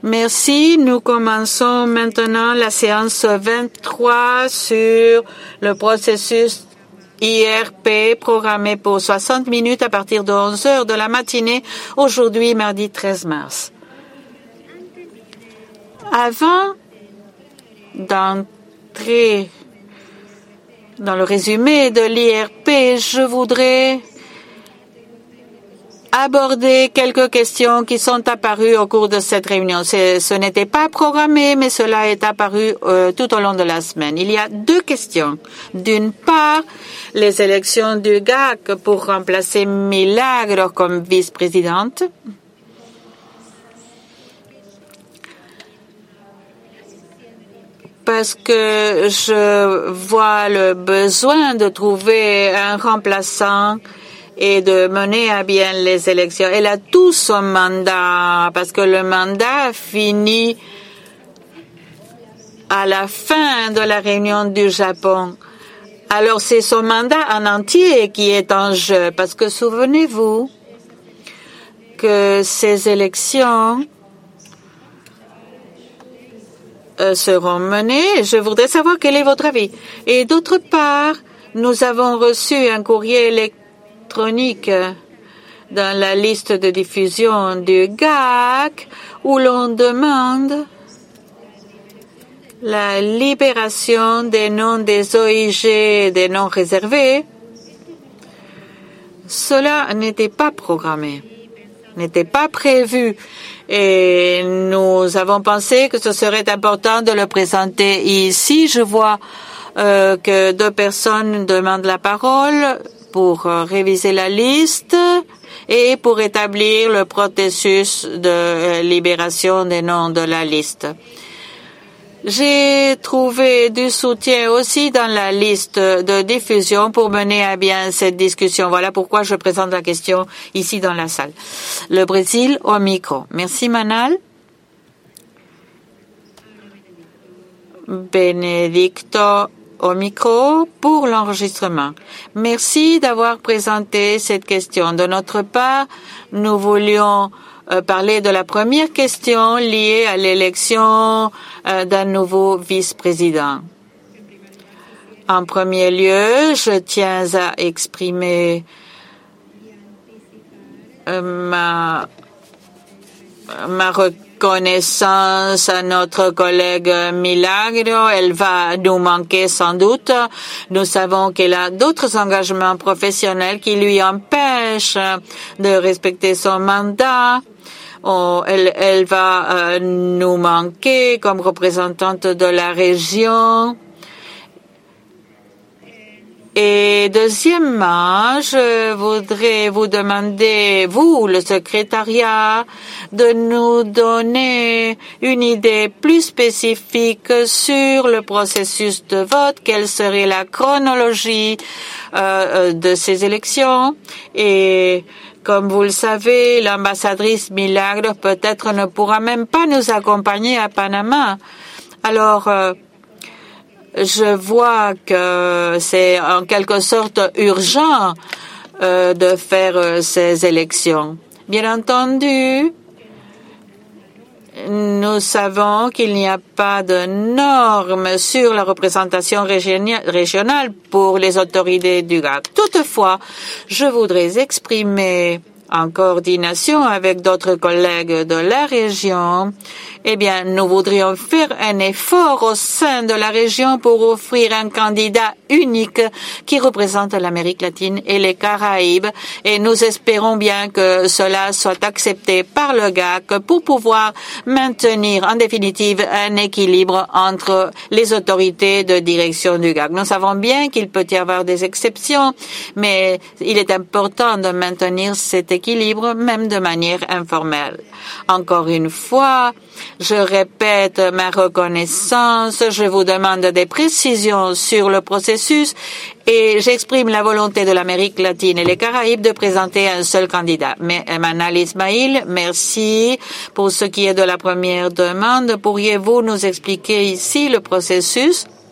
Merci. Nous commençons maintenant la séance 23 sur le processus IRP programmé pour 60 minutes à partir de 11 heures de la matinée, aujourd'hui, mardi 13 mars. Avant d'entrer dans le résumé de l'IRP, je voudrais aborder quelques questions qui sont apparues au cours de cette réunion. Ce n'était pas programmé, mais cela est apparu tout au long de la semaine. Il y a deux questions. D'une part, les élections du GAC pour remplacer Milagro comme vice-présidente. Parce que je vois le besoin de trouver un remplaçant et de mener à bien les élections. Elle a tout son mandat, parce que le mandat finit à la fin de la réunion du Japon. Alors c'est son mandat en entier qui est en jeu, parce que souvenez-vous que ces élections seront menées. Je voudrais savoir quel est votre avis. Et d'autre part, nous avons reçu un courrier électronique dans la liste de diffusion du GAC où l'on demande la libération des noms des OIG, des noms réservés. Cela n'était pas programmé, n'était pas prévu. Et nous avons pensé que ce serait important de le présenter ici. Je vois que deux personnes demandent la parole pour réviser la liste et pour établir le processus de libération des noms de la liste. J'ai trouvé du soutien aussi dans la liste de diffusion pour mener à bien cette discussion. Voilà pourquoi je présente la question ici dans la salle. Le Brésil au micro. Merci Manal. Benedicto au micro pour l'enregistrement. Merci d'avoir présenté cette question. De notre part, nous voulions parler de la première question liée à l'élection d'un nouveau vice-président. En premier lieu, je tiens à exprimer ma reconnaissance à notre collègue Milagro. Elle va nous manquer sans doute. Nous savons qu'elle a d'autres engagements professionnels qui lui empêchent de respecter son mandat. Elle va nous manquer comme représentante de la région. Et deuxièmement, je voudrais vous demander, vous, le secrétariat, de nous donner une idée plus spécifique sur le processus de vote, quelle serait la chronologie de ces élections. Et comme vous le savez, l'ambassadrice Milagro peut-être ne pourra même pas nous accompagner à Panama. Alors, je vois que c'est en quelque sorte urgent de faire ces élections. Bien entendu, nous savons qu'il n'y a pas de normes sur la représentation régionale pour les autorités du GAC. Toutefois, je voudrais exprimer en coordination avec d'autres collègues de la région, nous voudrions faire un effort au sein de la région pour offrir un candidat unique qui représente l'Amérique latine et les Caraïbes, et nous espérons bien que cela soit accepté par le GAC pour pouvoir maintenir en définitive un équilibre entre les autorités de direction du GAC. Nous savons bien qu'il peut y avoir des exceptions, mais il est important de maintenir cet équilibre même de manière informelle. Encore une fois, je répète ma reconnaissance, je vous demande des précisions sur le processus et j'exprime la volonté de l'Amérique latine et les Caraïbes de présenter un seul candidat. Mais Manal Ismail, merci. Pour ce qui est de la première demande, pourriez-vous nous expliquer ici le processus?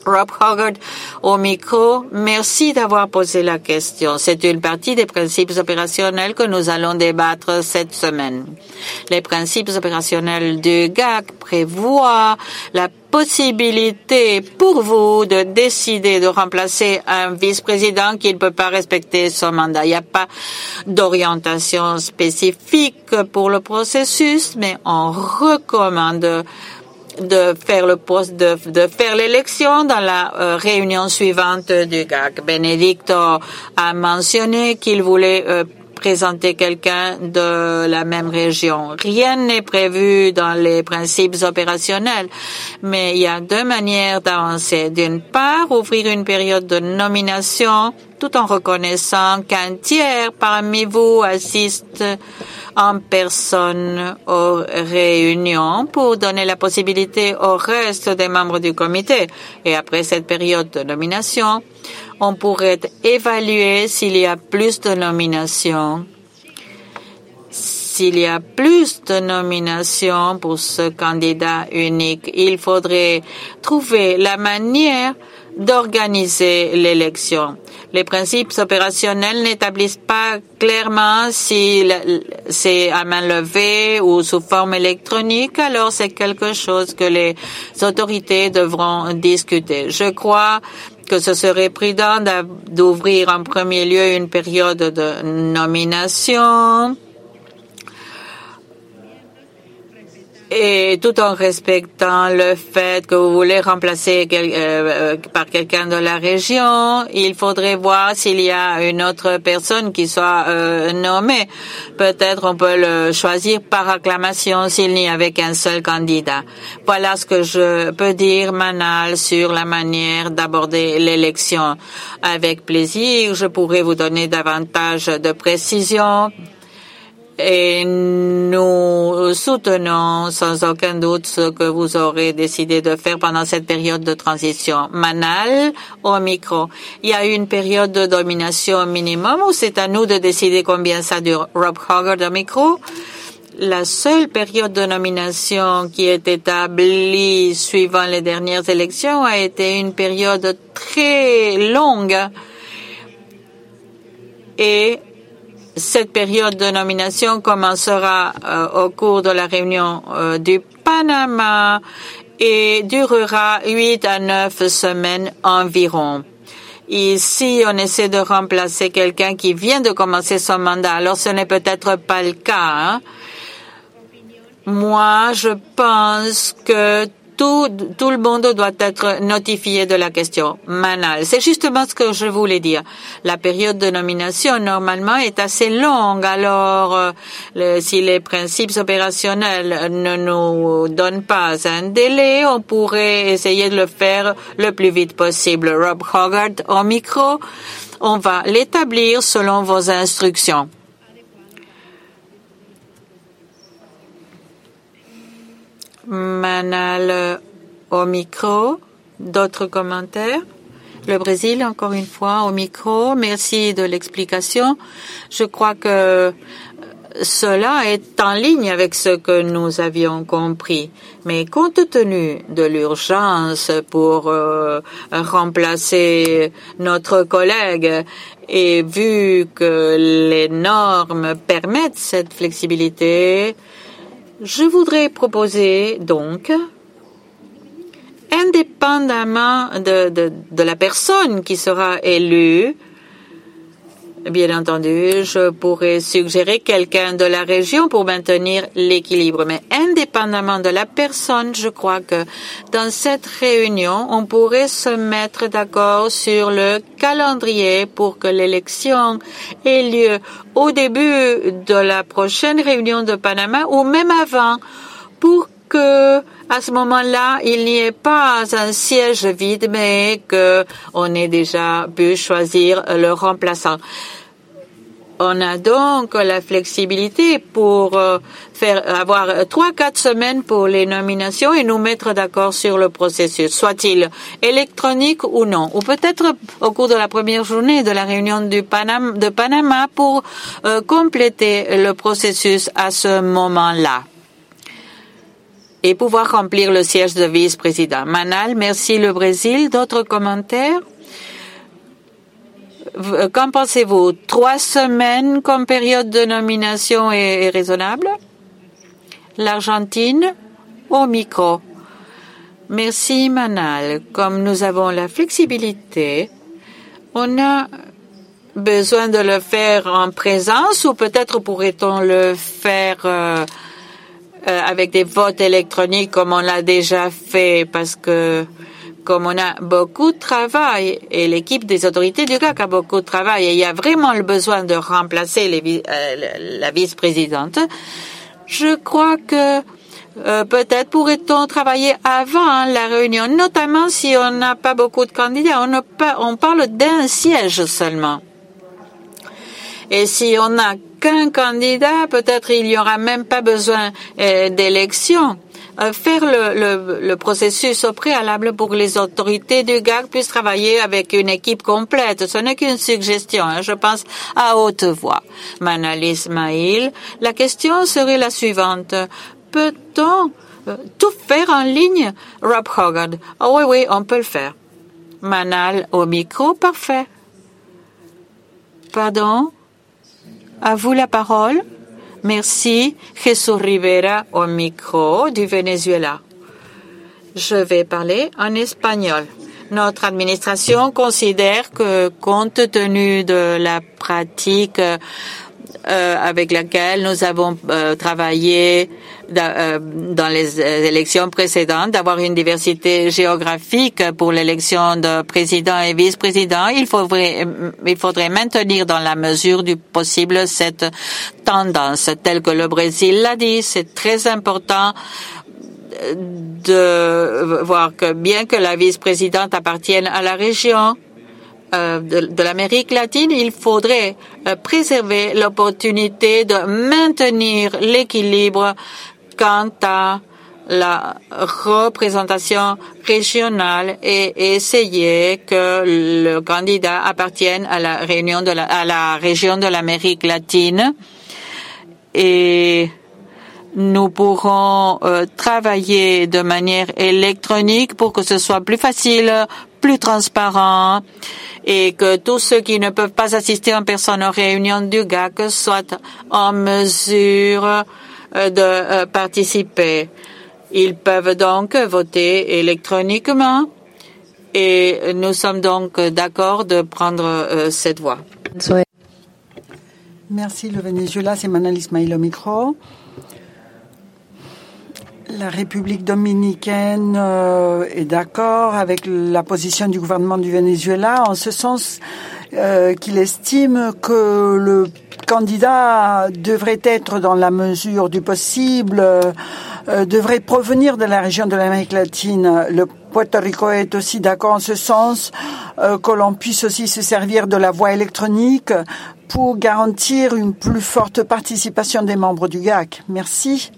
Rob Hoggard au micro. Merci d'avoir posé la question. C'est une partie des principes opérationnels que nous allons débattre cette semaine. Les principes opérationnels du GAC prévoient la possibilité pour vous de décider de remplacer un vice-président qui ne peut pas respecter son mandat. Il n'y a pas d'orientation spécifique pour le processus, mais on recommande de faire de faire l'élection dans la réunion suivante du GAC. Benedicto a mentionné qu'il voulait présenter quelqu'un de la même région. Rien n'est prévu dans les principes opérationnels, mais il y a deux manières d'avancer. D'une part, ouvrir une période de nomination tout en reconnaissant qu'un tiers parmi vous assiste en personne aux réunions pour donner la possibilité au reste des membres du comité. Et après cette période de nomination, on pourrait évaluer s'il y a plus de nominations. S'il y a plus de nominations pour ce candidat unique, il faudrait trouver la manière d'organiser l'élection. Les principes opérationnels n'établissent pas clairement si c'est à main levée ou sous forme électronique, alors c'est quelque chose que les autorités devront discuter. Je crois que ce serait prudent d'ouvrir en premier lieu une période de nomination et tout en respectant le fait que vous voulez remplacer par quelqu'un de la région, il faudrait voir s'il y a une autre personne qui soit nommée. Peut-être on peut le choisir par acclamation s'il n'y avait qu'un seul candidat. Voilà ce que je peux dire, Manal, sur la manière d'aborder l'élection. Avec plaisir, je pourrais vous donner davantage de précisions. Et nous soutenons sans aucun doute ce que vous aurez décidé de faire pendant cette période de transition. Manal, au micro. Il y a une période de domination minimum ou c'est à nous de décider combien ça dure? Rob Hoggard, au micro. La seule période de nomination qui est établie suivant les dernières élections a été une période très longue et cette période de nomination commencera au cours de la réunion du Panama et durera 8 à 9 semaines environ. Ici, on essaie de remplacer quelqu'un qui vient de commencer son mandat. Alors, ce n'est peut-être pas le cas, hein? Moi, je pense que tout le monde doit être notifié de la question. Manal, c'est justement ce que je voulais dire. La période de nomination, normalement, est assez longue. Alors, si les principes opérationnels ne nous donnent pas un délai, on pourrait essayer de le faire le plus vite possible. Rob Hoggard, au micro, on va l'établir selon vos instructions. Manal au micro. D'autres commentaires? Le Brésil, encore une fois, au micro. Merci de l'explication. Je crois que cela est en ligne avec ce que nous avions compris. Mais compte tenu de l'urgence pour remplacer notre collègue et vu que les normes permettent cette flexibilité, je voudrais proposer donc, indépendamment de la personne qui sera élue, bien entendu, je pourrais suggérer quelqu'un de la région pour maintenir l'équilibre. Mais indépendamment de la personne, je crois que dans cette réunion, on pourrait se mettre d'accord sur le calendrier pour que l'élection ait lieu au début de la prochaine réunion de Panama ou même avant, pour que à ce moment-là, il n'y ait pas un siège vide, mais qu'on ait déjà pu choisir le remplaçant. On a donc la flexibilité pour avoir 3-4 semaines pour les nominations et nous mettre d'accord sur le processus, soit-il électronique ou non, ou peut-être au cours de la première journée de la réunion de Panama pour compléter le processus à ce moment-là. et pouvoir remplir le siège de vice-président. Manal, merci le Brésil. D'autres commentaires? Qu'en pensez-vous? 3 semaines comme période de nomination est raisonnable? L'Argentine, au micro. Merci Manal. Comme nous avons la flexibilité, on a besoin de le faire en présence ou peut-être pourrait-on le faire avec des votes électroniques comme on l'a déjà fait parce que comme on a beaucoup de travail et l'équipe des autorités du GAC a beaucoup de travail et il y a vraiment le besoin de remplacer la vice-présidente, je crois que peut-être pourrait-on travailler avant la réunion, notamment si on n'a pas beaucoup de candidats. On parle d'un siège seulement. Et si on n'a qu'un candidat, peut-être il n'y aura même pas besoin d'élection. Faire le processus au préalable pour que les autorités du GAC puissent travailler avec une équipe complète. Ce n'est qu'une suggestion, je pense à haute voix. Manal Ismail, la question serait la suivante. Peut-on tout faire en ligne? Rob Hogarth. Oh oui, on peut le faire. Manal au micro, parfait. Pardon? À vous la parole. Merci. Jesus Rivera au micro du Venezuela. Je vais parler en espagnol. Notre administration considère que, compte tenu de la pratique avec laquelle nous avons travaillé dans les élections précédentes, d'avoir une diversité géographique pour l'élection de président et vice-président, il faudrait maintenir dans la mesure du possible cette tendance. Telle que le Brésil l'a dit, c'est très important de voir que bien que la vice-présidente appartienne à la région de l'Amérique latine, il faudrait préserver l'opportunité de maintenir l'équilibre quant à la représentation régionale et essayer que le candidat appartienne à la région de l'Amérique latine. Et nous pourrons travailler de manière électronique pour que ce soit plus facile, plus transparent et que tous ceux qui ne peuvent pas assister en personne aux réunions du GAC soient en mesure de participer. Ils peuvent donc voter électroniquement et nous sommes donc d'accord de prendre cette voie. Merci. Le Venezuela, c'est Manal Ismail au micro. La République dominicaine est d'accord avec la position du gouvernement du Venezuela en ce sens qu'il estime que le candidat devrait être, dans la mesure du possible, devrait provenir de la région de l'Amérique latine. Le Puerto Rico est aussi d'accord en ce sens que l'on puisse aussi se servir de la voie électronique pour garantir une plus forte participation des membres du GAC. Merci.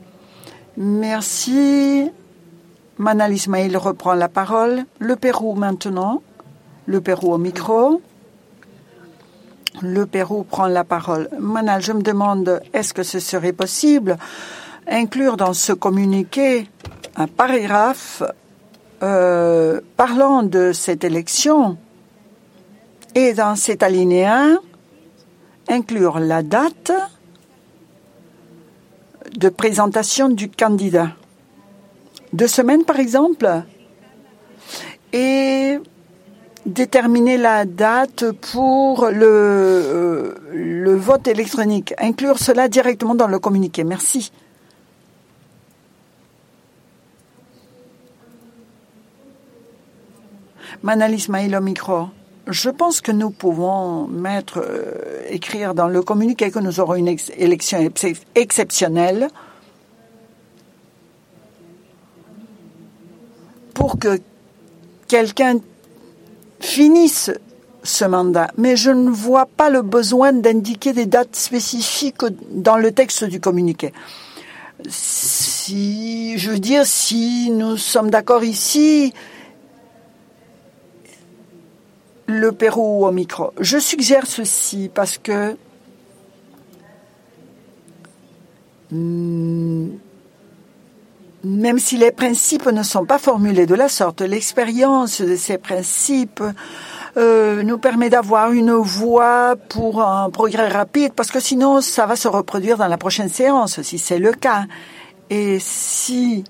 Merci. Manal Ismail reprend la parole. Le Pérou maintenant. Le Pérou au micro. Le Pérou prend la parole. Manal, je me demande, est-ce que ce serait possible inclure dans ce communiqué un paragraphe parlant de cette élection et dans cet alinéa, inclure la date de présentation du candidat. 2 semaines, par exemple, et déterminer la date pour le vote électronique. Inclure cela directement dans le communiqué. Merci. Manal Ismail au micro. Je pense que nous pouvons écrire dans le communiqué que nous aurons une élection exceptionnelle pour que quelqu'un finisse ce mandat. Mais je ne vois pas le besoin d'indiquer des dates spécifiques dans le texte du communiqué. Si nous sommes d'accord ici, le Pérou au micro. Je suggère ceci parce que même si les principes ne sont pas formulés de la sorte, l'expérience de ces principes nous permet d'avoir une voie pour un progrès rapide, parce que sinon ça va se reproduire dans la prochaine séance, si c'est le cas. Et si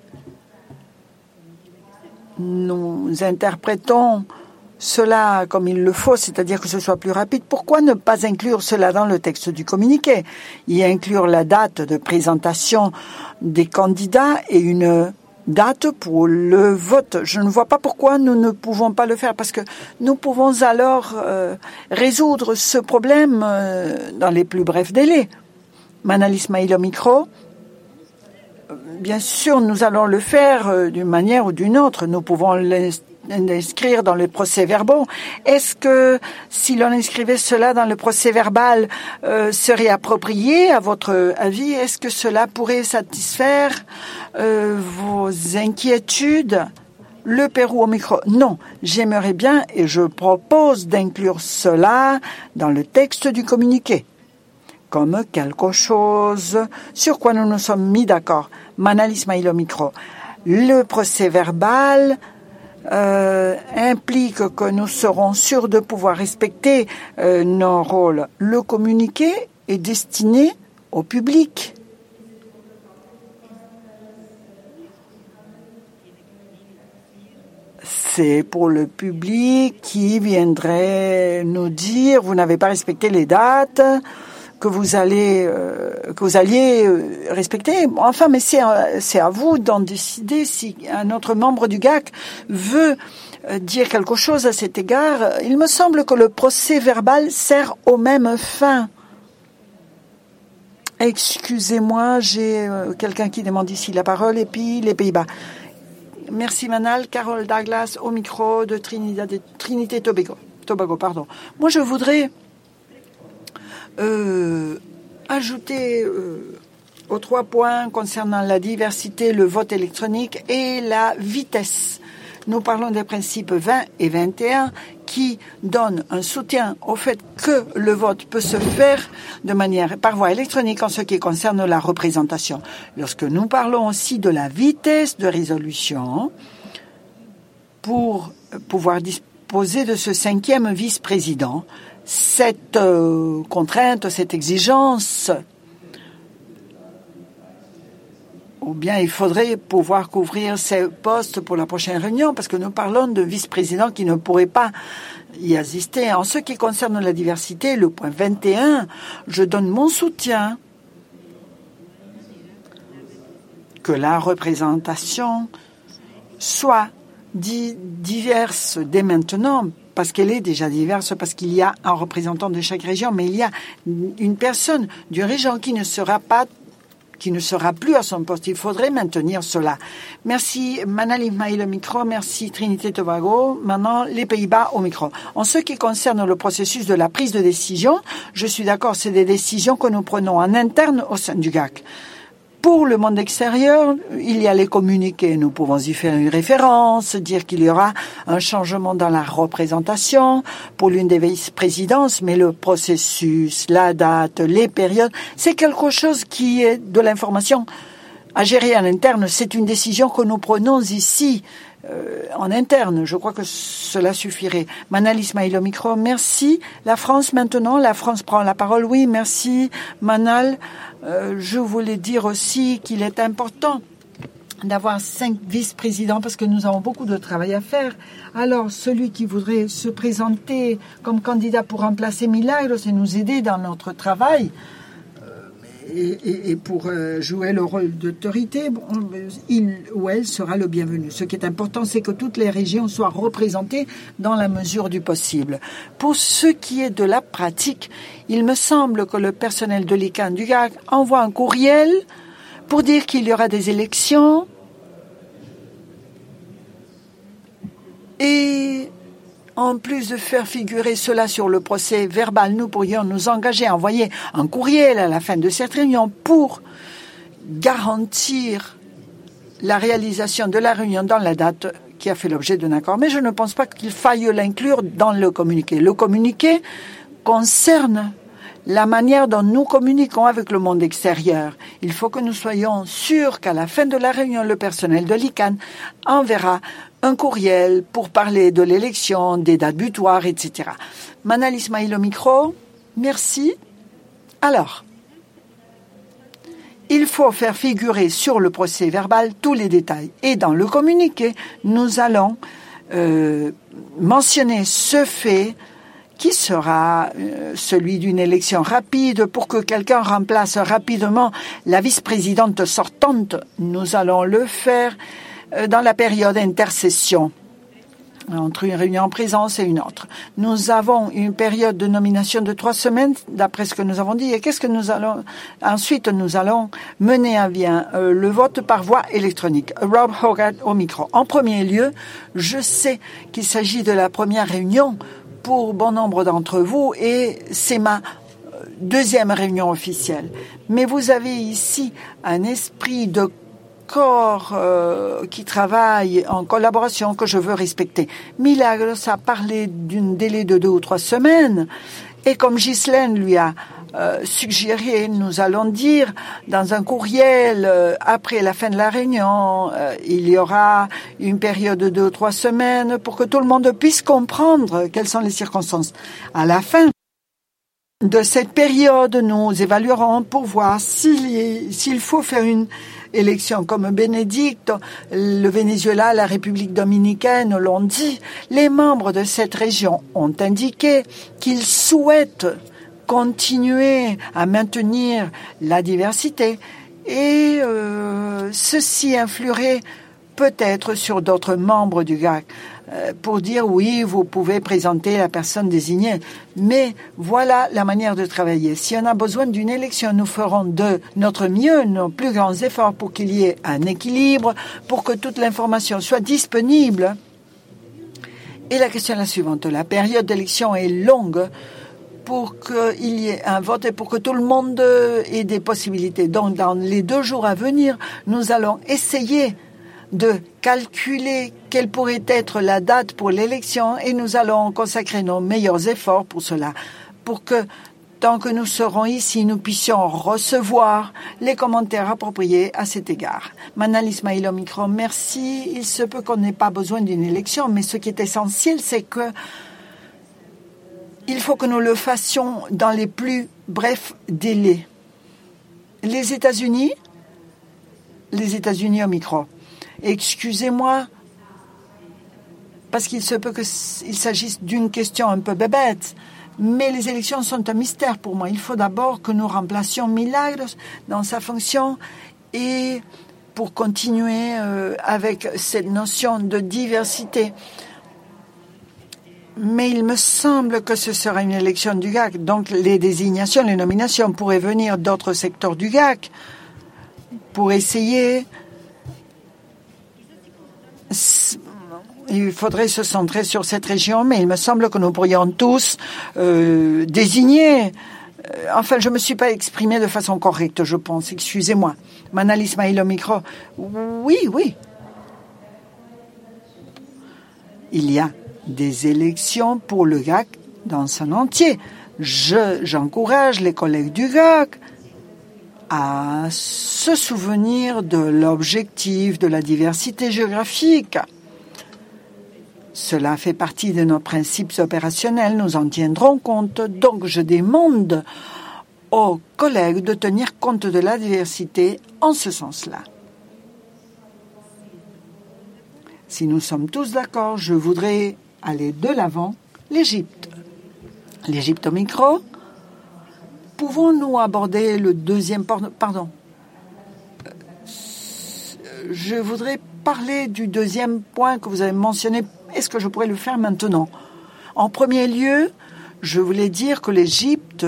nous interprétons cela comme il le faut, c'est-à-dire que ce soit plus rapide, pourquoi ne pas inclure cela dans le texte du communiqué? Y inclure la date de présentation des candidats et une date pour le vote. Je ne vois pas pourquoi nous ne pouvons pas le faire, parce que nous pouvons alors résoudre ce problème dans les plus brefs délais. Manal Ismail au micro. Bien sûr, nous allons le faire d'une manière ou d'une autre. Nous pouvons l'inscrire dans le procès-verbal. Est-ce que si l'on inscrivait cela dans le procès-verbal serait approprié à votre avis? Est-ce que cela pourrait satisfaire vos inquiétudes? Le Pérou au micro. Non, j'aimerais bien et je propose d'inclure cela dans le texte du communiqué comme quelque chose sur quoi nous nous sommes mis d'accord. Manal Ismail au micro. Le procès-verbal implique que nous serons sûrs de pouvoir respecter nos rôles. Le communiqué est destiné au public. C'est pour le public qui viendrait nous dire vous n'avez pas respecté les dates que vous alliez respecter. Enfin, mais c'est à vous d'en décider. Si un autre membre du GAC veut dire quelque chose à cet égard, il me semble que le procès-verbal sert aux mêmes fins. Excusez-moi, j'ai quelqu'un qui demande ici la parole, et puis les Pays-Bas. Merci Manal. Carole Douglas au micro de Trinité Tobago. Moi, je voudrais ajouter aux 3 points concernant la diversité, le vote électronique et la vitesse. Nous parlons des principes 20 et 21 qui donnent un soutien au fait que le vote peut se faire de manière par voie électronique en ce qui concerne la représentation. Lorsque nous parlons aussi de la vitesse de résolution pour pouvoir disposer de ce 5e vice-président, cette contrainte, cette exigence, ou bien il faudrait pouvoir couvrir ces postes pour la prochaine réunion, parce que nous parlons de vice-présidents qui ne pourraient pas y assister. En ce qui concerne la diversité, le point 21, je donne mon soutien que la représentation soit diverse dès maintenant, parce qu'elle est déjà diverse, parce qu'il y a un représentant de chaque région, mais il y a une personne d'une région qui ne sera plus à son poste. Il faudrait maintenir cela. Merci Manal Ismail au micro, merci Trinité Tobago. Maintenant, les Pays-Bas au micro. En ce qui concerne le processus de la prise de décision, je suis d'accord, c'est des décisions que nous prenons en interne au sein du GAC. Pour le monde extérieur, il y a les communiqués. Nous pouvons y faire une référence, dire qu'il y aura un changement dans la représentation pour l'une des vice-présidences, mais le processus, la date, les périodes, c'est quelque chose qui est de l'information à gérer en interne. C'est une décision que nous prenons ici en interne. Je crois que cela suffirait. Manal Ismail au micro, merci. La France maintenant, la France prend la parole. Oui, merci Manal. Je voulais dire aussi qu'il est important d'avoir 5 vice-présidents parce que nous avons beaucoup de travail à faire. Alors, celui qui voudrait se présenter comme candidat pour remplacer Milagros et nous aider dans notre travail et pour jouer le rôle d'autorité, il ou elle sera le bienvenu. Ce qui est important, c'est que toutes les régions soient représentées dans la mesure du possible. Pour ce qui est de la pratique, il me semble que le personnel de l'ICANN du GAC envoie un courriel pour dire qu'il y aura des élections et en plus de faire figurer cela sur le procès verbal, nous pourrions nous engager à envoyer un courriel à la fin de cette réunion pour garantir la réalisation de la réunion dans la date qui a fait l'objet d'un accord. Mais je ne pense pas qu'il faille l'inclure dans le communiqué. Le communiqué concerne la manière dont nous communiquons avec le monde extérieur. Il faut que nous soyons sûrs qu'à la fin de la réunion, le personnel de l'ICANN enverra un courriel pour parler de l'élection, des dates butoirs, etc. Manal Ismail au micro. Merci. Alors, il faut faire figurer sur le procès verbal tous les détails. Et dans le communiqué, nous allons mentionner ce fait qui sera celui d'une élection rapide pour que quelqu'un remplace rapidement la vice-présidente sortante. Nous allons le faire dans la période intercession, entre une réunion en présence et une autre. Nous avons une période de nomination de 3 semaines, d'après ce que nous avons dit. Et qu'est-ce que nous allons... Ensuite, nous allons mener à bien le vote par voie électronique. Rob Hogarth au micro. En premier lieu, je sais qu'il s'agit de la première réunion pour bon nombre d'entre vous et c'est ma deuxième réunion officielle. Mais vous avez ici un esprit de corps qui travaille en collaboration que je veux respecter. Milagros a parlé d'un délai de 2 ou 3 semaines et comme Ghislaine lui a suggéré, nous allons dire dans un courriel après la fin de la réunion, il y aura une période de 2 ou 3 semaines pour que tout le monde puisse comprendre quelles sont les circonstances. À la fin de cette période, nous évaluerons pour voir s'il faut faire une élection comme Bénédicte, le Venezuela, la République dominicaine l'ont dit. Les membres de cette région ont indiqué qu'ils souhaitent continuer à maintenir la diversité et ceci influerait peut-être sur d'autres membres du GAC pour dire oui, vous pouvez présenter la personne désignée. Mais voilà la manière de travailler. Si on a besoin d'une élection, nous ferons de notre mieux, nos plus grands efforts pour qu'il y ait un équilibre, pour que toute l'information soit disponible. Et la question est la suivante. La période d'élection est longue pour qu'il y ait un vote et pour que tout le monde ait des possibilités. Donc, dans les 2 jours à venir, nous allons essayer de calculer quelle pourrait être la date pour l'élection et nous allons consacrer nos meilleurs efforts pour cela, pour que tant que nous serons ici, nous puissions recevoir les commentaires appropriés à cet égard. Manal Ismail au micro, merci. Il se peut qu'on n'ait pas besoin d'une élection, mais ce qui est essentiel, c'est que il faut que nous le fassions dans les plus brefs délais. Les États-Unis au micro. Excusez-moi, parce qu'il se peut qu'il s'agisse d'une question un peu bébête, mais les élections sont un mystère pour moi. Il faut d'abord que nous remplacions Milagros dans sa fonction et pour continuer avec cette notion de diversité. Mais il me semble que ce sera une élection du GAC, donc les désignations, les nominations pourraient venir d'autres secteurs du GAC pour essayer. Il faudrait se centrer sur cette région, mais il me semble que nous pourrions tous désigner. Enfin, je ne me suis pas exprimé de façon correcte, je pense. Excusez-moi. Manal Ismail au micro. Oui. Il y a des élections pour le GAC dans son entier. J'encourage les collègues du GAC à se souvenir de l'objectif de la diversité géographique. Cela fait partie de nos principes opérationnels, nous en tiendrons compte. Donc, je demande aux collègues de tenir compte de la diversité en ce sens-là. Si nous sommes tous d'accord, je voudrais aller de l'avant. L'Égypte. L'Égypte au micro. Pouvons-nous aborder le deuxième... Pardon. Je voudrais parler du deuxième point que vous avez mentionné. Est-ce que je pourrais le faire maintenant? En premier lieu, je voulais dire que l'Égypte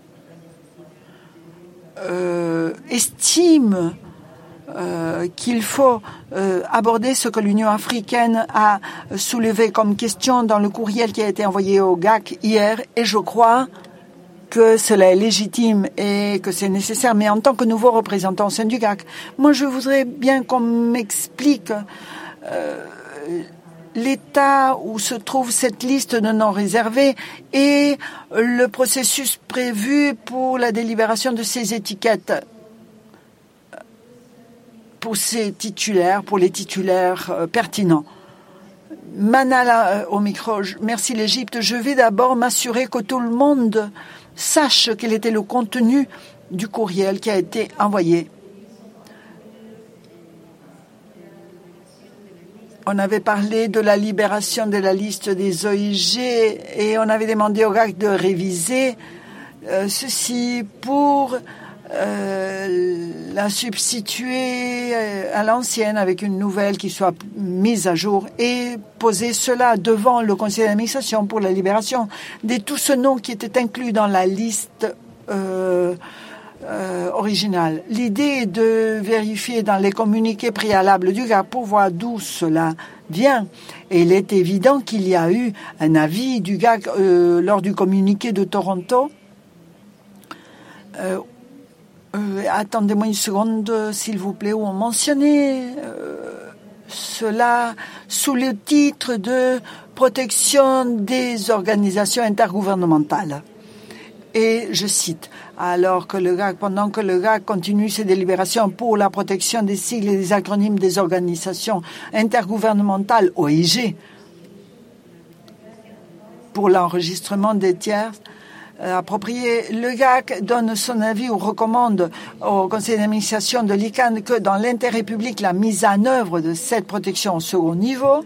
estime qu'il faut aborder ce que l'Union africaine a soulevé comme question dans le courriel qui a été envoyé au GAC hier, et je crois que cela est légitime et que c'est nécessaire, mais en tant que nouveau représentant au sein du GAC, moi je voudrais bien qu'on m'explique l'état où se trouve cette liste de non réservés et le processus prévu pour la délibération de ces étiquettes pour ces titulaires, pour les titulaires pertinents. Manala au micro. Merci l'Égypte. Je vais d'abord m'assurer que tout le monde sache quel était le contenu du courriel qui a été envoyé. On avait parlé de la libération de la liste des OIG et on avait demandé au GAC de réviser ceci pour la substituer à l'ancienne avec une nouvelle qui soit mise à jour et poser cela devant le conseil d'administration pour la libération de tout ce nom qui était inclus dans la liste originale. L'idée est de vérifier dans les communiqués préalables du GAC pour voir d'où cela vient. Et il est évident qu'il y a eu un avis du GAC lors du communiqué de Toronto. Attendez-moi une seconde, s'il vous plaît, où on mentionnait cela sous le titre de protection des organisations intergouvernementales. Et je cite, pendant que le GAC continue ses délibérations pour la protection des sigles et des acronymes des organisations intergouvernementales OIG, pour l'enregistrement des tiers appropriés, le GAC donne son avis ou recommande au conseil d'administration de l'ICANN que dans l'intérêt public, la mise en œuvre de cette protection au second niveau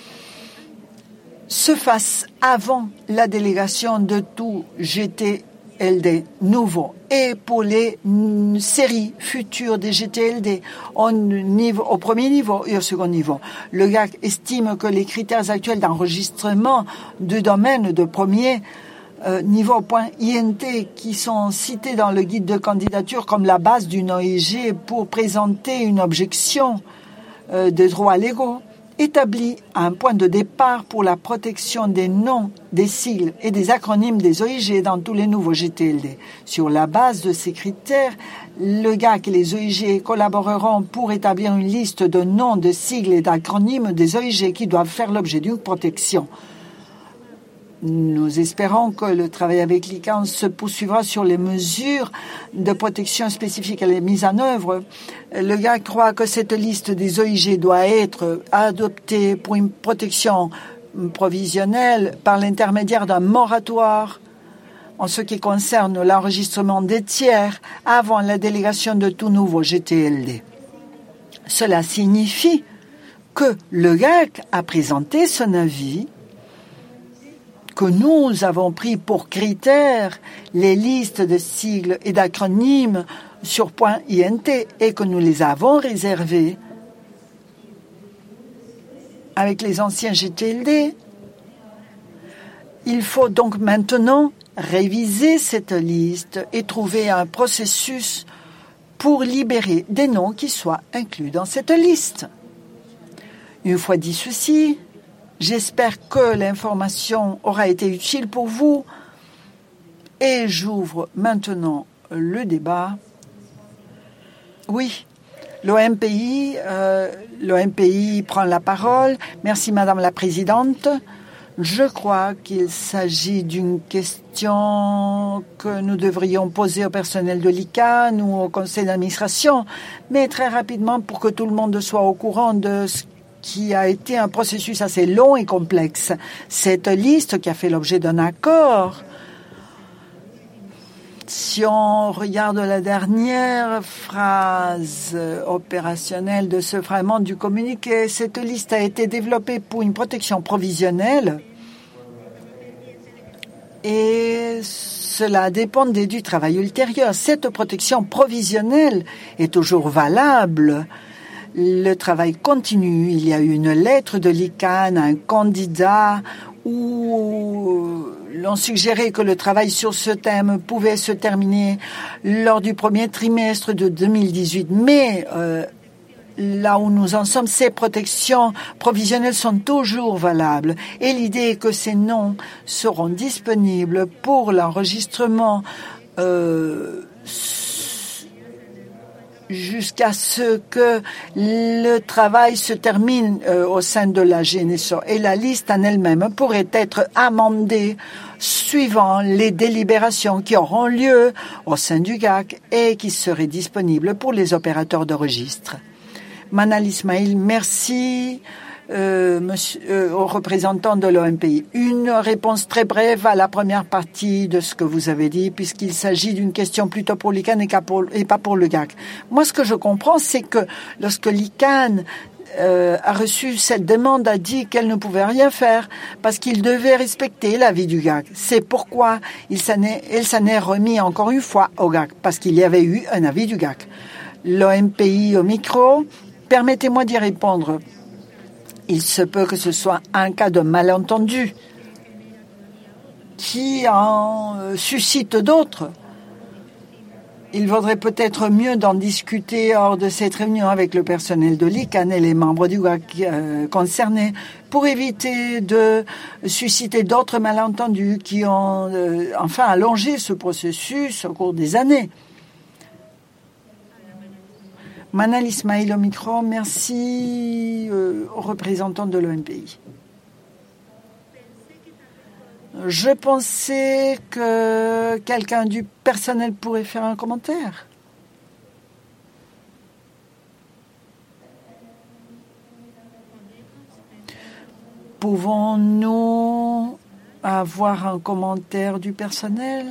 se fasse avant la délégation de tout GTLD nouveau et pour les séries futures des GTLD au premier niveau et au second niveau. Le GAC estime que les critères actuels d'enregistrement du domaine de premier niveau .int qui sont cités dans le guide de candidature comme la base d'une OIG pour présenter une objection de droits légaux établit un point de départ pour la protection des noms, des sigles et des acronymes des OIG dans tous les nouveaux GTLD. Sur la base de ces critères, le GAC et les OIG collaboreront pour établir une liste de noms, de sigles et d'acronymes des OIG qui doivent faire l'objet d'une protection. Nous espérons que le travail avec l'ICANN se poursuivra sur les mesures de protection spécifiques à la mise en œuvre. Le GAC croit que cette liste des OIG doit être adoptée pour une protection provisionnelle par l'intermédiaire d'un moratoire en ce qui concerne l'enregistrement des tiers avant la délégation de tout nouveau GTLD. Cela signifie que le GAC a présenté son avis que nous avons pris pour critère les listes de sigles et d'acronymes sur .int et que nous les avons réservés avec les anciens GTLD. Il faut donc maintenant réviser cette liste et trouver un processus pour libérer des noms qui soient inclus dans cette liste. Une fois dit ceci, j'espère que l'information aura été utile pour vous et j'ouvre maintenant le débat. Oui, l'OMPI prend la parole. Merci Madame la Présidente. Je crois qu'il s'agit d'une question que nous devrions poser au personnel de l'ICANN ou au conseil d'administration, mais très rapidement pour que tout le monde soit au courant de ce qui a été un processus assez long et complexe. Cette liste qui a fait l'objet d'un accord, si on regarde la dernière phrase opérationnelle de ce fragment du communiqué, cette liste a été développée pour une protection provisionnelle et cela dépendait du travail ultérieur. Cette protection provisionnelle est toujours valable. Le travail continue. Il y a eu une lettre de l'ICANN à un candidat où l'on suggérait que le travail sur ce thème pouvait se terminer lors du premier trimestre de 2018. Mais là où nous en sommes, ces protections provisionnelles sont toujours valables. Et l'idée est que ces noms seront disponibles pour l'enregistrement jusqu'à ce que le travail se termine au sein de la GNSO. Et la liste en elle-même pourrait être amendée suivant les délibérations qui auront lieu au sein du GAC et qui seraient disponibles pour les opérateurs de registre. Manal Ismail, merci. Au représentant de l'OMPI. Une réponse très brève à la première partie de ce que vous avez dit, puisqu'il s'agit d'une question plutôt pour l'ICANN et pas pour le GAC. Moi, ce que je comprends, c'est que lorsque l'ICANN a reçu cette demande, a dit qu'elle ne pouvait rien faire parce qu'il devait respecter l'avis du GAC. C'est pourquoi elle s'en est remis encore une fois au GAC, parce qu'il y avait eu un avis du GAC. L'OMPI au micro, permettez-moi d'y répondre. Il se peut que ce soit un cas de malentendu qui en suscite d'autres. Il vaudrait peut-être mieux d'en discuter hors de cette réunion avec le personnel de l'ICANN et les membres du GAC concernés pour éviter de susciter d'autres malentendus qui ont allongé ce processus au cours des années. Manal Ismail au micro, merci aux représentants de l'OMPI. Je pensais que quelqu'un du personnel pourrait faire un commentaire. Pouvons-nous avoir un commentaire du personnel?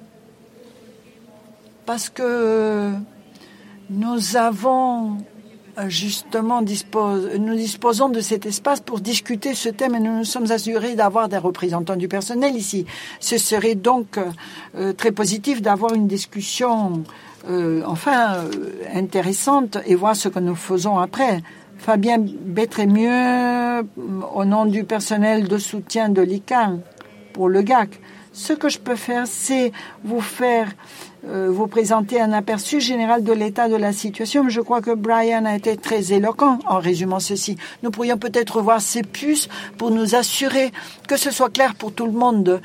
Parce que nous avons justement nous disposons de cet espace pour discuter ce thème et nous nous sommes assurés d'avoir des représentants du personnel ici. Ce serait donc très positif d'avoir une discussion intéressante et voir ce que nous faisons après. Fabien Bétrémieux, au nom du personnel de soutien de l'ICANN pour le GAC. Ce que je peux faire, c'est vous présenter un aperçu général de l'état de la situation. Je crois que Brian a été très éloquent en résumant ceci. Nous pourrions peut-être revoir ces puces pour nous assurer que ce soit clair pour tout le monde,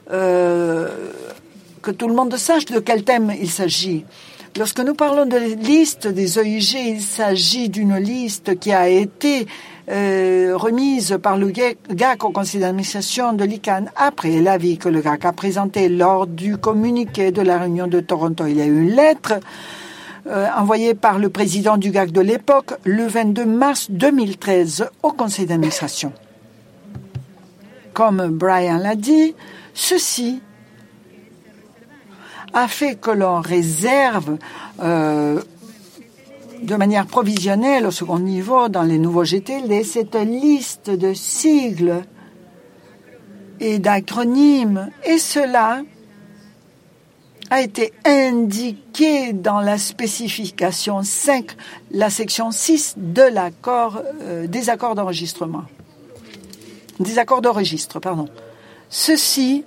que tout le monde sache de quel thème il s'agit. Lorsque nous parlons de liste des OIG, il s'agit d'une liste qui a été remise par le GAC au conseil d'administration de l'ICANN après l'avis que le GAC a présenté lors du communiqué de la réunion de Toronto. Il y a eu une lettre envoyée par le président du GAC de l'époque le 22 mars 2013 au conseil d'administration. Comme Brian l'a dit, ceci a fait que l'on réserve de manière provisionnelle au second niveau dans les nouveaux GTLD cette liste de sigles et d'acronymes. Et cela a été indiqué dans la spécification 5, la section 6 de l'accord des accords d'enregistrement. Des accords de registre, pardon. Ceci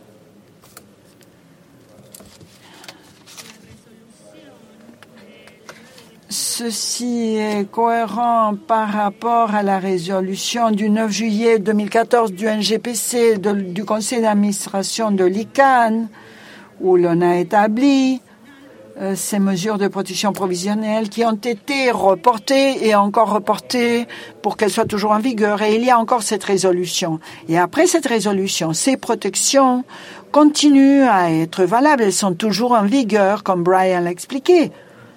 est cohérent par rapport à la résolution du 9 juillet 2014 du NGPC du conseil d'administration de l'ICANN, où l'on a établi ces mesures de protection provisionnelle qui ont été reportées et encore reportées pour qu'elles soient toujours en vigueur. Et il y a encore cette résolution. Et après cette résolution, ces protections continuent à être valables. Elles sont toujours en vigueur, comme Brian l'a expliqué.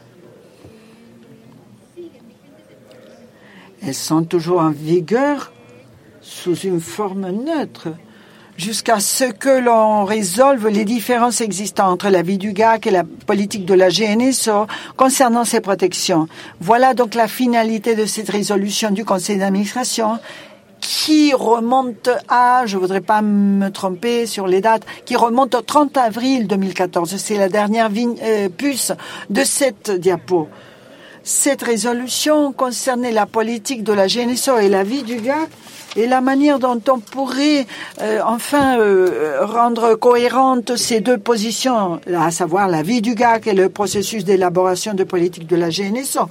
Elles sont toujours en vigueur sous une forme neutre jusqu'à ce que l'on résolve les différences existantes entre l'avis du GAC et la politique de la GNSO concernant ces protections. Voilà donc la finalité de cette résolution du conseil d'administration qui remonte à, je ne voudrais pas me tromper sur les dates, qui remonte au 30 avril 2014. C'est la dernière puce de cette diapo. Cette résolution concernait la politique de la GNSO et l'avis du GAC et la manière dont on pourrait rendre cohérentes ces deux positions, à savoir l'avis du GAC et le processus d'élaboration de politique de la GNSO.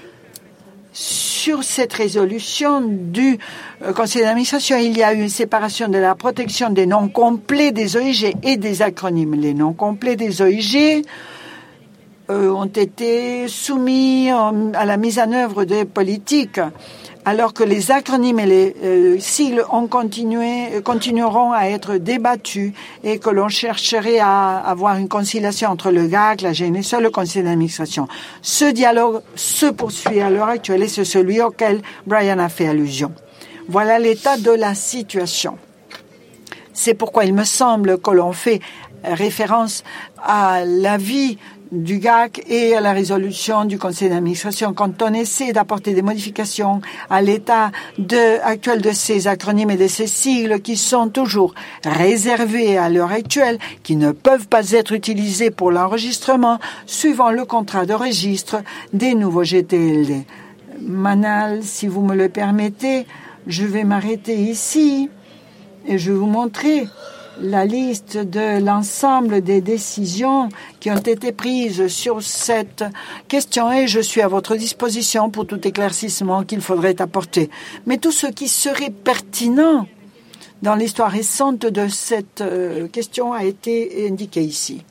Sur cette résolution du conseil d'administration, il y a eu une séparation de la protection des noms complets des OIG et des acronymes. Les noms complets des OIG ont été soumis à la mise en œuvre des politiques, alors que les acronymes et les sigles continueront à être débattus et que l'on chercherait à avoir une conciliation entre le GAC, la GNSE, le conseil d'administration. Ce dialogue se poursuit à l'heure actuelle et c'est celui auquel Brian a fait allusion. Voilà l'état de la situation. C'est pourquoi il me semble que l'on fait référence à l'avis du GAC et à la résolution du conseil d'administration. Quand on essaie d'apporter des modifications à l'état actuel de ces acronymes et de ces sigles qui sont toujours réservés à l'heure actuelle, qui ne peuvent pas être utilisés pour l'enregistrement, suivant le contrat de registre des nouveaux GTLD. Manal, si vous me le permettez, je vais m'arrêter ici et je vais vous montrer la liste de l'ensemble des décisions qui ont été prises sur cette question et je suis à votre disposition pour tout éclaircissement qu'il faudrait apporter. Mais tout ce qui serait pertinent dans l'histoire récente de cette question a été indiqué ici.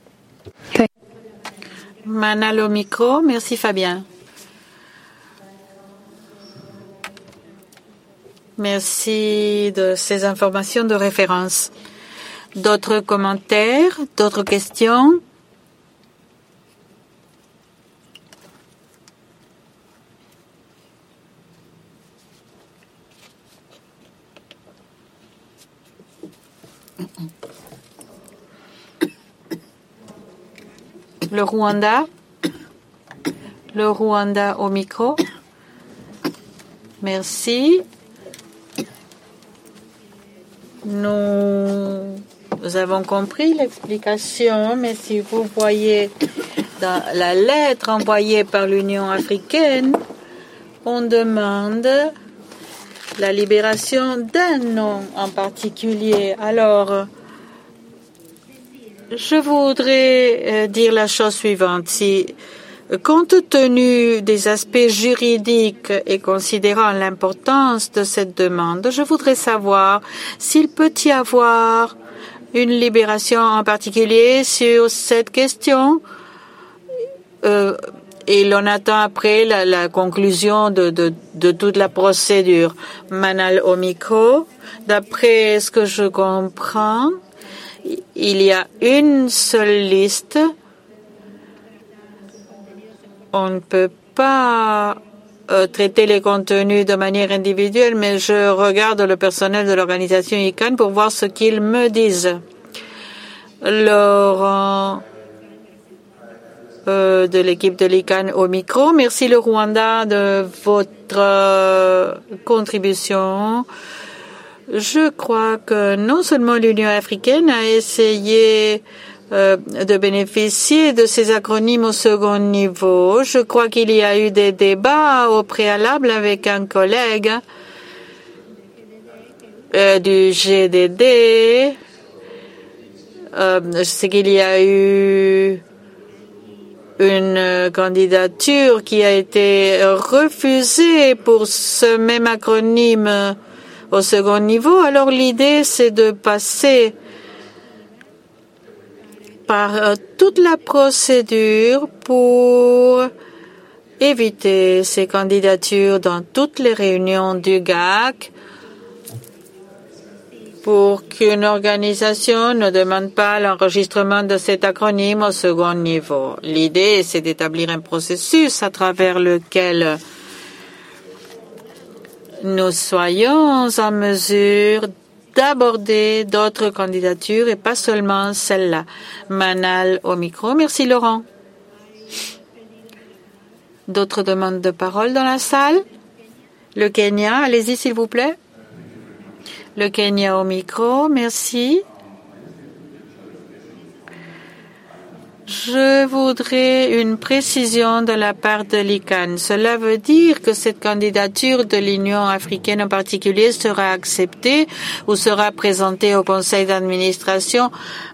Manal au micro. Merci Fabien. Merci de ces informations de référence. D'autres commentaires, d'autres questions? Le Rwanda au micro. Merci. Nous avons compris l'explication, mais si vous voyez dans la lettre envoyée par l'Union africaine, on demande la libération d'un nom en particulier. Alors, je voudrais dire la chose suivante. Si, compte tenu des aspects juridiques et considérant l'importance de cette demande, je voudrais savoir s'il peut y avoir une libération en particulier sur cette question. Et l'on attend après la conclusion de toute la procédure. Manal au micro. D'après ce que je comprends, il y a une seule liste. On ne peut pas traiter les contenus de manière individuelle, mais je regarde le personnel de l'organisation ICANN pour voir ce qu'ils me disent. Laurent de l'équipe de l'ICANN au micro. Merci le Rwanda de votre contribution. Je crois que non seulement l'Union africaine a essayé de bénéficier de ces acronymes au second niveau. Je crois qu'il y a eu des débats au préalable avec un collègue du GDD. Je sais qu'il y a eu une candidature qui a été refusée pour ce même acronyme au second niveau. Alors l'idée, c'est de passer par toute la procédure pour éviter ces candidatures dans toutes les réunions du GAC, pour qu'une organisation ne demande pas l'enregistrement de cet acronyme au second niveau. L'idée, c'est d'établir un processus à travers lequel nous soyons en mesure d'aborder d'autres candidatures et pas seulement celle-là. Manal au micro. Merci Laurent. D'autres demandes de parole dans la salle? Le Kenya, allez-y s'il vous plaît. Le Kenya au micro. Merci. Je voudrais une précision de la part de l'ICANN. Cela veut dire que cette candidature de l'Union africaine en particulier sera acceptée ou sera présentée au conseil d'administration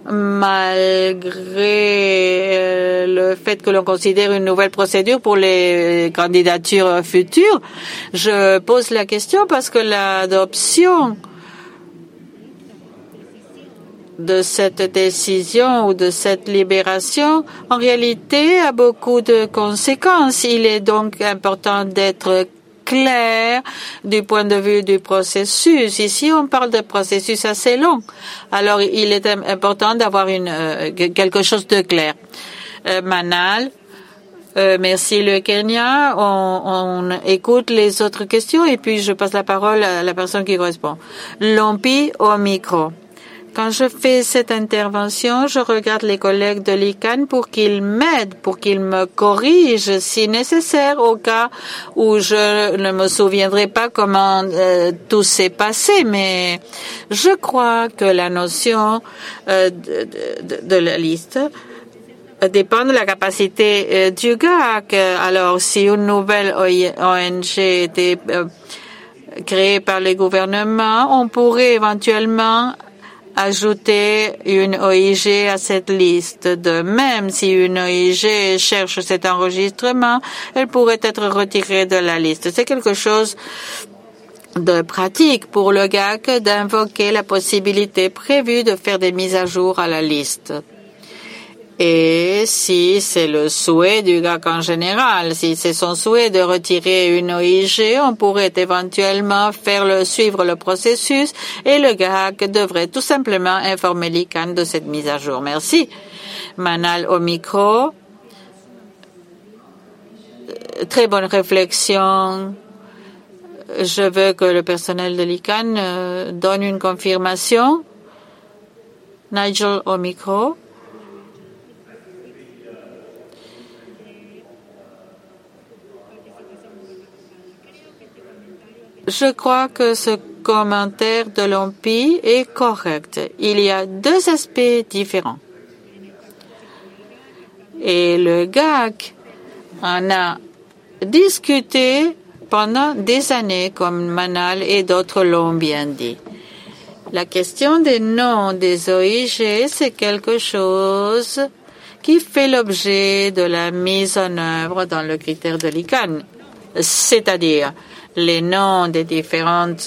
malgré le fait que l'on considère une nouvelle procédure pour les candidatures futures. Je pose la question parce que l'adoption de cette décision ou de cette libération, en réalité, a beaucoup de conséquences. Il est donc important d'être clair du point de vue du processus. Ici, on parle de processus assez long. Alors, il est important d'avoir quelque chose de clair. Manal, merci le Kenya. On écoute les autres questions et puis je passe la parole à la personne qui correspond. Lompi au micro. Quand je fais cette intervention, je regarde les collègues de l'ICANN pour qu'ils m'aident, pour qu'ils me corrigent si nécessaire au cas où je ne me souviendrai pas comment tout s'est passé. Mais je crois que la notion de la liste dépend de la capacité du GAC. Alors, si une nouvelle ONG était créée par les gouvernements, on pourrait éventuellement ajouter une OIG à cette liste. De même, si une OIG cherche cet enregistrement, elle pourrait être retirée de la liste. C'est quelque chose de pratique pour le GAC d'invoquer la possibilité prévue de faire des mises à jour à la liste. Et si c'est le souhait du GAC en général, si c'est son souhait de retirer une OIG, on pourrait éventuellement suivre le processus et le GAC devrait tout simplement informer l'ICANN de cette mise à jour. Merci. Manal au micro. Très bonne réflexion. Je veux que le personnel de l'ICANN donne une confirmation. Nigel au micro. Je crois que ce commentaire de Lompi est correct. Il y a deux aspects différents. Et le GAC en a discuté pendant des années, comme Manal et d'autres l'ont bien dit. La question des noms des OIG, c'est quelque chose qui fait l'objet de la mise en œuvre dans le critère de l'ICANN. C'est-à-dire, les noms des différentes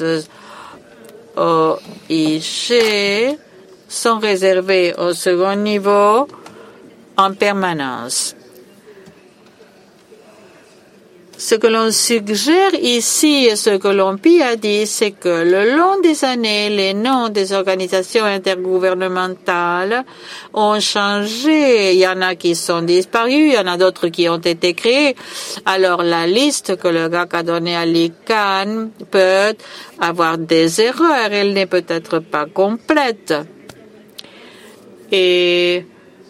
OIG sont réservés au second niveau en permanence. Ce que l'on suggère ici et ce que Lompi a dit, c'est que le long des années, les noms des organisations intergouvernementales ont changé. Il y en a qui sont disparus, il y en a d'autres qui ont été créés. Alors la liste que le GAC a donnée à l'ICANN peut avoir des erreurs. Elle n'est peut-être pas complète. Et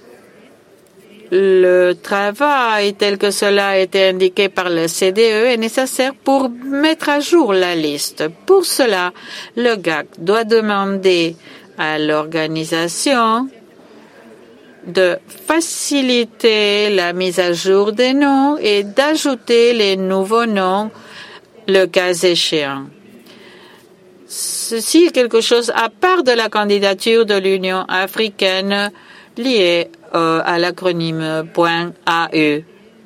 le travail tel que cela a été indiqué par le CDE est nécessaire pour mettre à jour la liste. Pour cela, le GAC doit demander à l'organisation de faciliter la mise à jour des noms et d'ajouter les nouveaux noms le cas échéant. Ceci est quelque chose à part de la candidature de l'Union africaine liée à l'acronyme .AE.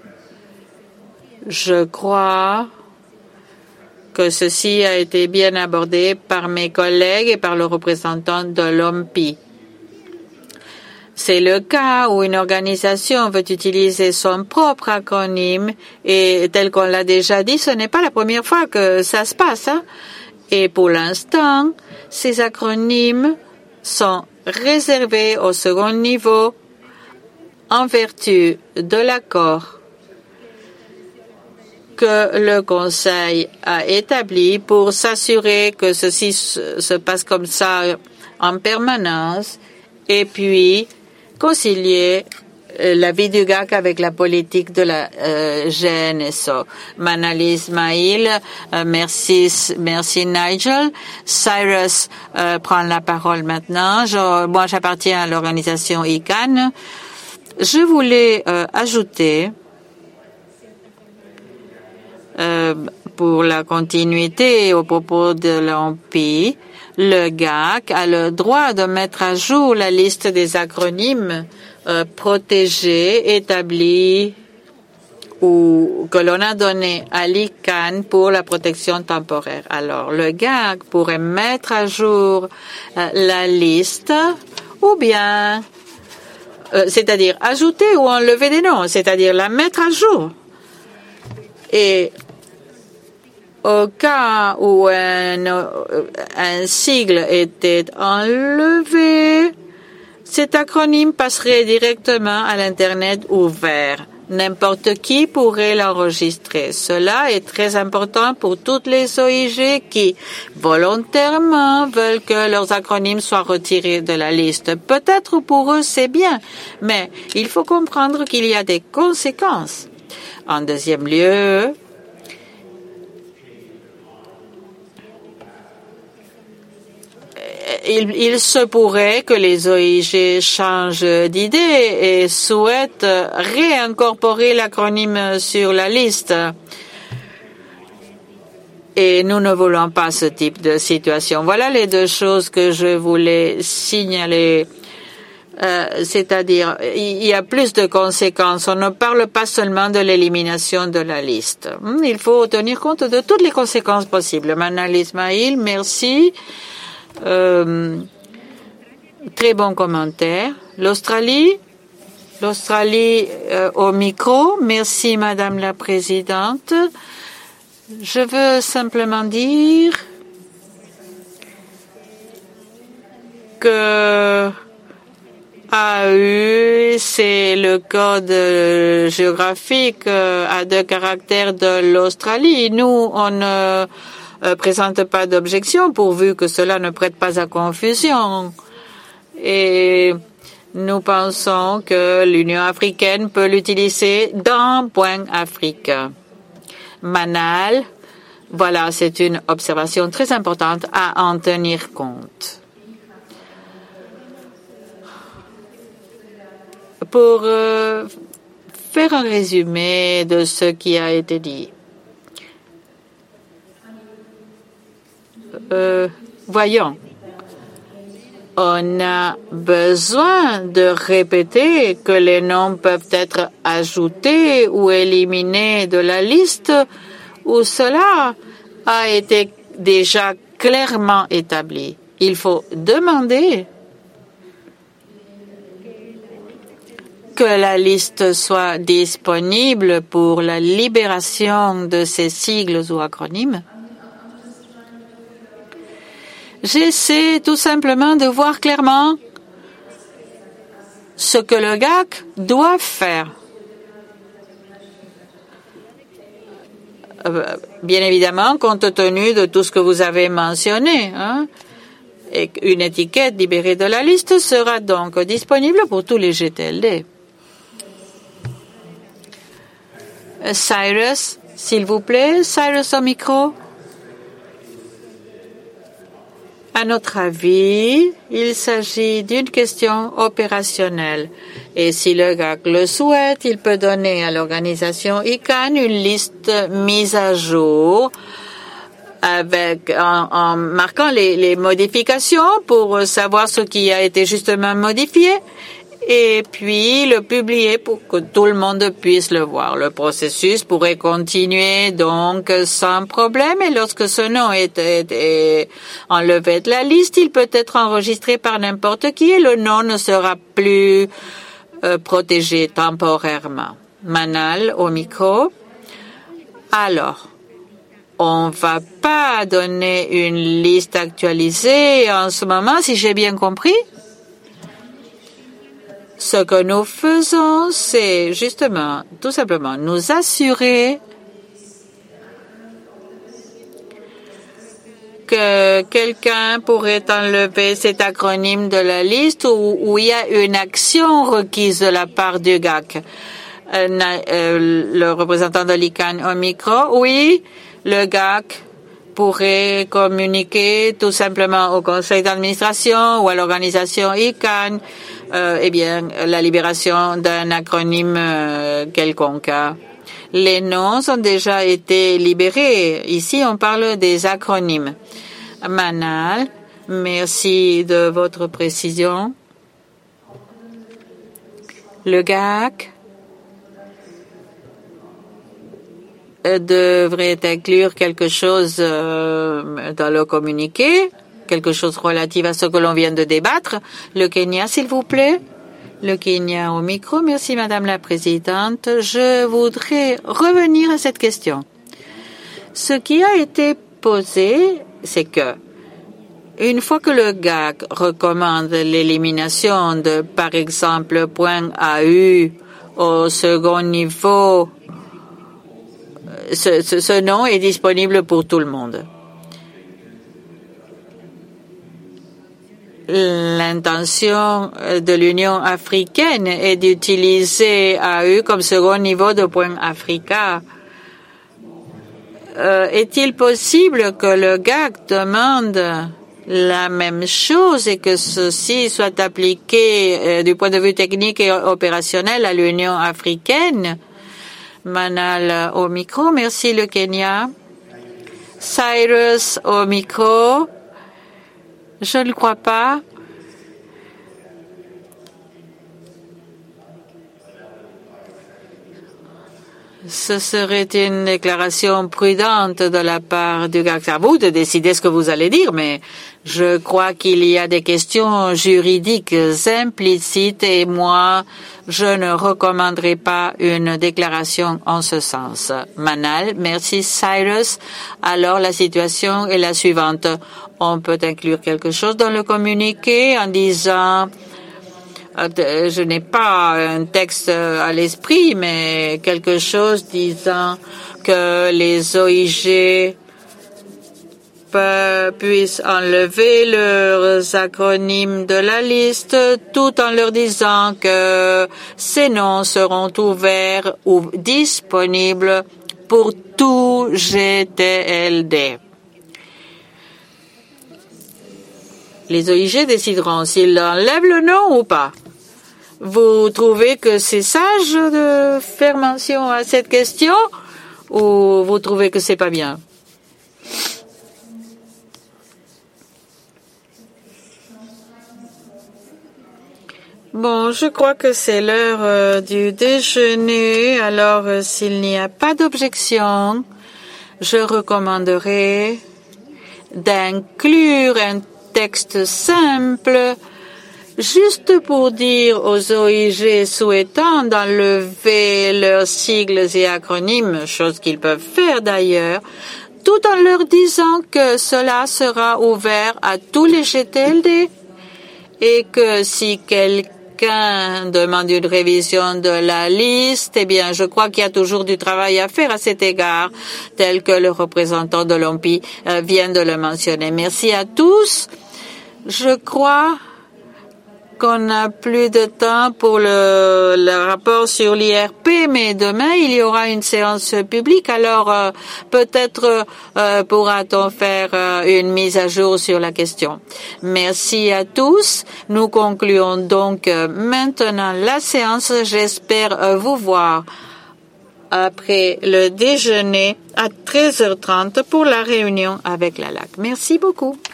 Je crois que ceci a été bien abordé par mes collègues et par le représentant de l'OMPI. C'est le cas où une organisation veut utiliser son propre acronyme et tel qu'on l'a déjà dit, ce n'est pas la première fois que ça se passe. Et pour l'instant, ces acronymes sont réservés au second niveau en vertu de l'accord que le Conseil a établi pour s'assurer que ceci se passe comme ça en permanence et puis concilier la vie du GAC avec la politique de la GNSO. Manal Ismail, merci Nigel. Cyrus prend la parole maintenant. Moi, j'appartiens à l'organisation ICANN. Je voulais ajouter, pour la continuité au propos de l'OMPI, le GAC a le droit de mettre à jour la liste des acronymes protégés, établis ou que l'on a donné à l'ICANN pour la protection temporaire. Alors, le GAC pourrait mettre à jour la liste ou bien, c'est-à-dire ajouter ou enlever des noms, c'est-à-dire la mettre à jour. Et au cas où un sigle était enlevé, cet acronyme passerait directement à l'Internet ouvert. N'importe qui pourrait l'enregistrer. Cela est très important pour toutes les OIG qui, volontairement, veulent que leurs acronymes soient retirés de la liste. Peut-être pour eux c'est bien, mais il faut comprendre qu'il y a des conséquences. En deuxième lieu, il se pourrait que les OIG changent d'idée et souhaitent réincorporer l'acronyme sur la liste. Et nous ne voulons pas ce type de situation. Voilà les deux choses que je voulais signaler. C'est-à-dire, il y a plus de conséquences. On ne parle pas seulement de l'élimination de la liste. Il faut tenir compte de toutes les conséquences possibles. Manal Ismail, merci. Très bon commentaire. L'Australie au micro. Merci, Madame la Présidente. Je veux simplement dire que AU, c'est le code géographique à 2 caractères de l'Australie. Nous, on ne présente pas d'objection pourvu que cela ne prête pas à confusion. Et nous pensons que l'Union africaine peut l'utiliser dans Point Afrique. Manal, voilà, c'est une observation très importante à en tenir compte. Pour faire un résumé de ce qui a été dit. Voyons, on a besoin de répéter que les noms peuvent être ajoutés ou éliminés de la liste où cela a été déjà clairement établi. Il faut demander que la liste soit disponible pour la libération de ces sigles ou acronymes. J'essaie tout simplement de voir clairement ce que le GAC doit faire. Bien évidemment, compte tenu de tout ce que vous avez mentionné, et une étiquette libérée de la liste sera donc disponible pour tous les GTLD. Cyrus, s'il vous plaît, Cyrus au micro. À notre avis, il s'agit d'une question opérationnelle. Et si le GAC le souhaite, il peut donner à l'organisation ICANN une liste mise à jour en marquant les modifications pour savoir ce qui a été justement modifié et puis le publier pour que tout le monde puisse le voir. Le processus pourrait continuer donc sans problème et lorsque ce nom est enlevé de la liste, il peut être enregistré par n'importe qui et le nom ne sera plus protégé temporairement. Manal au micro. Alors, on va pas donner une liste actualisée en ce moment, si j'ai bien compris. Ce que nous faisons, c'est justement, tout simplement, nous assurer que quelqu'un pourrait enlever cet acronyme de la liste où il y a une action requise de la part du GAC. Le représentant de l'ICANN au micro, oui, le GAC pourrait communiquer tout simplement au conseil d'administration ou à l'organisation ICANN la libération d'un acronyme quelconque. Les noms ont déjà été libérés. Ici, on parle des acronymes. Manal, merci de votre précision. Le GAC devrait inclure quelque chose dans le communiqué quelque chose relatif à ce que l'on vient de débattre. Le Kenya, s'il vous plaît. Le Kenya au micro. Merci, Madame la Présidente. Je voudrais revenir à cette question. Ce qui a été posé, c'est que une fois que le GAC recommande l'élimination de, par exemple, point AU au second niveau, ce nom est disponible pour tout le monde. L'intention de l'Union africaine est d'utiliser AU comme second niveau de point Africa. Est-il possible que le GAC demande la même chose et que ceci soit appliqué du point de vue technique et opérationnel à l'Union africaine? Manal au micro. Merci, le Kenya. Cyrus au micro. Je ne crois pas. Ce serait une déclaration prudente de la part du GAC. C'est à vous de décider ce que vous allez dire, mais je crois qu'il y a des questions juridiques implicites et moi, je ne recommanderai pas une déclaration en ce sens. Manal, merci Cyrus. Alors, la situation est la suivante. On peut inclure quelque chose dans le communiqué en disant... Je n'ai pas un texte à l'esprit, mais quelque chose disant que les OIG puissent enlever leurs acronymes de la liste tout en leur disant que ces noms seront ouverts ou disponibles pour tout GTLD. Les OIG décideront s'ils enlèvent le nom ou pas. Vous trouvez que c'est sage de faire mention à cette question ou vous trouvez que c'est pas bien? Bon, je crois que c'est l'heure du déjeuner. Alors, s'il n'y a pas d'objection, je recommanderais d'inclure un texte simple juste pour dire aux OIG souhaitant d'enlever leurs sigles et acronymes, chose qu'ils peuvent faire d'ailleurs, tout en leur disant que cela sera ouvert à tous les GTLD et que si quelqu'un demande une révision de la liste, eh bien, je crois qu'il y a toujours du travail à faire à cet égard, tel que le représentant de l'OMPI vient de le mentionner. Merci à tous. Je crois qu'on n'a plus de temps pour le rapport sur l'IRP, mais demain, il y aura une séance publique. Alors, peut-être pourra-t-on faire une mise à jour sur la question. Merci à tous. Nous concluons donc maintenant la séance. J'espère vous voir après le déjeuner à 13h30 pour la réunion avec la LAC. Merci beaucoup.